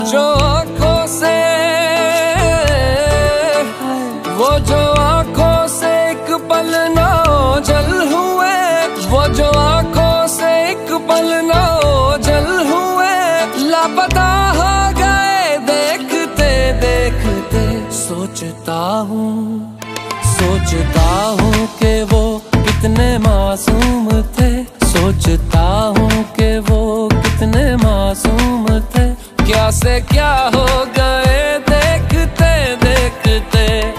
जो आंखों से, वो जो आंखों से एक पल ना ओझल हुए, वो जो आंखों से एक पल ना ओझल हुए, लापता हो गए देखते देखते। सोचता हूँ कि वो कितने मासूम थे, सोचता हूँ कि वो कितने मासूम थे। क्या से क्या हो गए